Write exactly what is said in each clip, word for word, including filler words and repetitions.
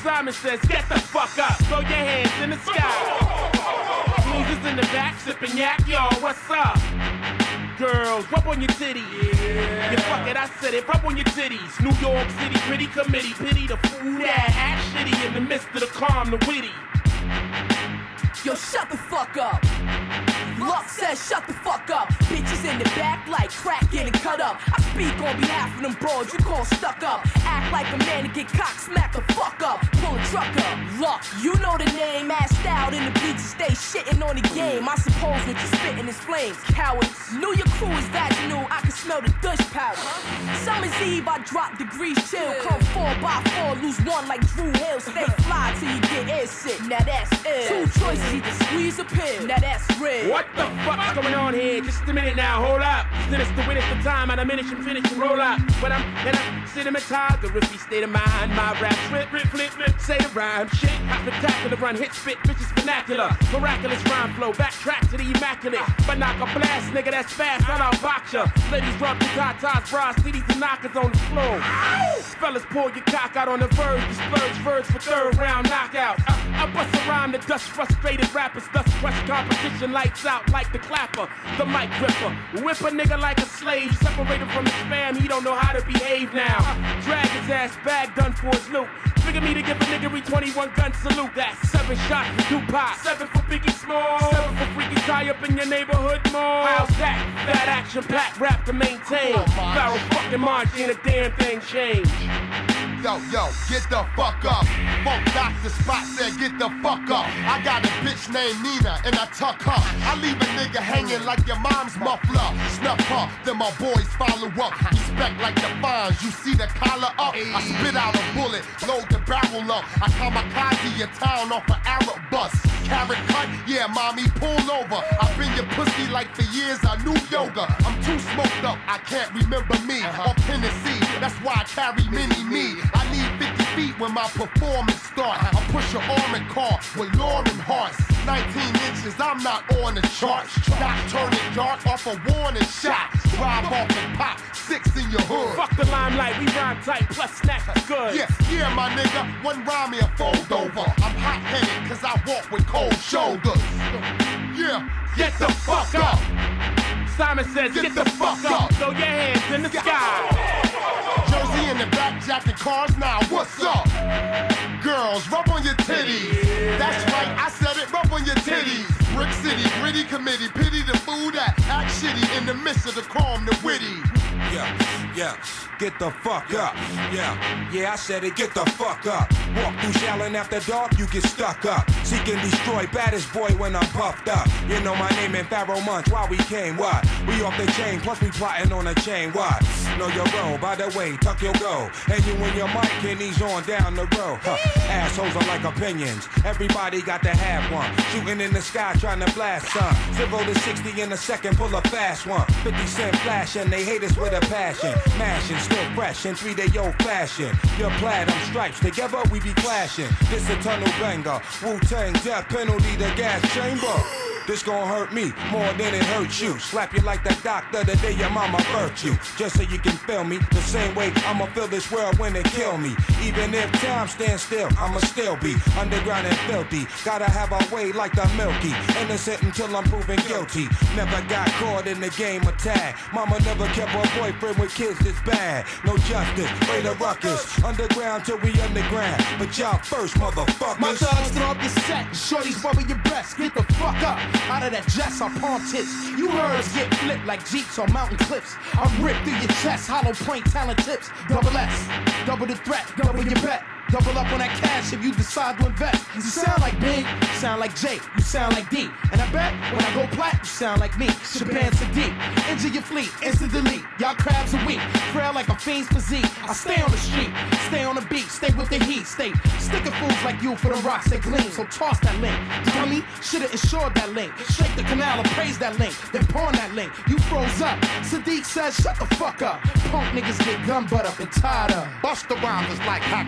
Simon says, get the fuck up. Throw your hands in the sky. Losers in the back sipping yak, y'all, what's up? Girls, rub on your titties. Yeah. You fuck it, I said it, rub on your titties. New York City pretty committee, pity the fool that act shitty in the midst of the calm, the witty. Yo, shut the fuck up. Luck says shut the fuck up. Bitches in the back like crack getting cut up. I speak on behalf of them bros you call stuck up. Act like a man to get cock smack the fuck up. Pull a truck up. Luck, you know the name. Assed out in the bleachers, stay shitting on the game. I suppose what you spitting is flames. Cowards. Knew your crew is vaginal. I can smell the douche powder. Summer's Eve, I drop degrees chill. Come four by four, lose one like Drew Hill. Stay fly till you get air sick. Now that's ill. Two choices, either squeeze or pill. Now that's real. What the fuck's going on here? Just a minute now, hold up. Sinister the win at the time, I diminish and finish and roll up. But I'm in a cinematized, the riffy state of mind. My rap flip, flip, flip, flip, say the rhyme. Shit, spectacular run, hit, spit, bitches vernacular. Miraculous rhyme flow, backtrack to the immaculate. But knock a blast, nigga, that's fast, I'll outbox ya. Ladies drop the tatas, bras, cities and knockers on the floor. Ow! Fellas, pull your cock out on the verge, disperse verse for third round knockout. I, I bust a rhyme to dust frustrated rappers, thus crush competition, lights out like the clapper, the mic ripper. Whip a nigga like a slave, separated from his fam, he don't know how to behave now. Drag his ass back, done for his loot. Figure me to give a nigga twenty-one gun salute. That's seven shots for Tupac, seven for Biggie Small, seven for freaky tie up in your neighborhood mall. How's that? That action packed rap to maintain. Barrel fucking march, ain't a damn thing changed. Yo, yo, get the fuck up. Funk Doctor Spot said get the fuck up. I got a bitch named Nina and I tuck her. I leave a nigga hanging like your mom's muffler. Snuff her, then my boys follow up. Respect like the fines, you see the collar up. I spit out a bullet, load the barrel up. I kamikaze your town off an Arab bus. Carrot cut, yeah, mommy, pull over. I've been your pussy like for years, I knew yoga. I'm too smoked up, I can't remember me. Or Tennessee, that's why I carry mini me. I need fifty feet when my performance start. I push an armored car with Lauren hearts. nineteen inches, I'm not on the charts. Not turning dark off a warning shot. Drive off and pop, six in your hood. Fuck the limelight, we rhyme tight, plus snacks is good. Yeah, yeah, my nigga, one rhyme me a fold over. I'm hot-headed cause I walk with cold shoulders. Yeah, get the fuck up. Simon says, get, get the, the fuck up. up. Throw your hands in the sky. Jersey in the back jacket cars now, what's up? Girls, rub on your titties. Yeah. That's right, I said it, rub on your titties. Brick City, gritty committee, pity the fool that act shitty in the midst of the calm, the witty. Yeah, yeah, get the fuck up. Yeah, yeah, I said it, get the fuck up. Walk through Shallon after dark, you get stuck up. Seek and destroy, baddest boy when I'm puffed up. You know my name in Pharaoh Munch, why we came, what? We off the chain, plus we plotting on a chain, what? Know your role, by the way, tuck your go. And you and your mic and he's on down the road. Huh. Assholes are like opinions, everybody got to have one. Shooting in the sky, trying to blast some. Zero to sixty in a second, pull a fast one. fifty cent flash and they hate us with a passion. Mashing, still fresh in three-day-old fashion. Your platinum stripes, together we be clashing. This a tunnel banger, Wu-Tang, death penalty, the gas chamber. This gon' hurt me more than it hurts you. Slap you like the doctor the day your mama birthed you. Just so you can feel me the same way I'ma feel this world when they kill me. Even if time stands still, I'ma still be underground and filthy. Gotta have a way like the Milky. Innocent until I'm proven guilty. Never got caught in the game of tag. Mama never kept her boyfriend with kids this bad. No justice, way the ruckus. Underground till we underground. But y'all first, motherfuckers. My thugs throw up your set. Shorties rubber your breast. Get the fuck up. Out of that dress, I palm tips. You herbs get flipped like Jeeps on mountain cliffs. I'm ripped through your chest, hollow point talent tips. Double S, double the threat, double your bet. Double up on that cash if you decide to invest. You sound like Big, you sound like Jake, you sound like D. And I bet when I go plat, you sound like me. Shaban Sadiq, injure your fleet, instant delete. Y'all crabs are weak, frail like a fiend's physique. I stay on the street, stay on the beat, stay with the heat, stay sticking fools like you for the rocks that gleam. So toss that link, dummy, should've insured that link. Shake the canal and praise that link, then pawn that link. You froze up, Sadiq says shut the fuck up. Punk niggas get gun butt up and tied up. Bust the rhymes like hacksaw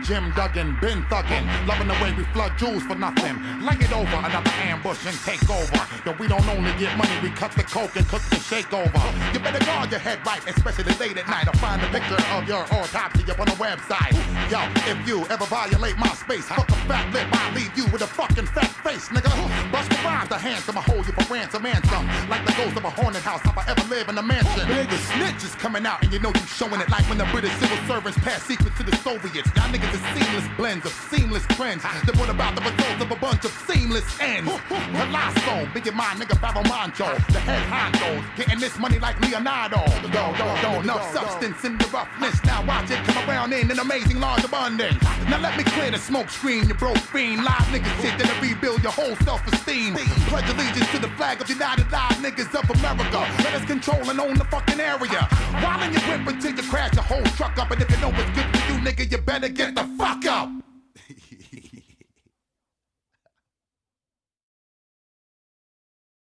Jim Duggan, been thuggin', loving the way we flood jewels for nothing. Lay it over, another ambush and take over. Yo, we don't only get money, we cut the coke and cook the shake over. You better guard your head right, especially late at night. I'll find a picture of your autopsy up on the website. Yo, if you ever violate my space, hook a fat lip, I'll leave you with a fucking fat face, nigga. Bust the rhymes, the handsome, I hold you for ransom and some. Like the ghost of a haunted house, if I ever live in a mansion. Nigga, snitch is coming out and you know you showing it like when the British civil servants pass secrets to the Soviets. Y'all niggas are seamless blends of seamless trends. Then what about the results of a bunch of seamless ends? Colosso, biggie my nigga Fabo Mancho, the head honcho, getting this money like Leonardo. Yo, yo, yo, enough substance in the roughness. Now watch it come around in an amazing large abundance. Now let me clear the smoke screen, you broke fiend. Live niggas shit that'll rebuild your whole self-esteem. Pledge allegiance to the flag of United Live Niggas of America. Let us control and own the fucking area. While in your whip until you crash your whole truck up. And if you know what's good for you, nigga, you better get the fuck up.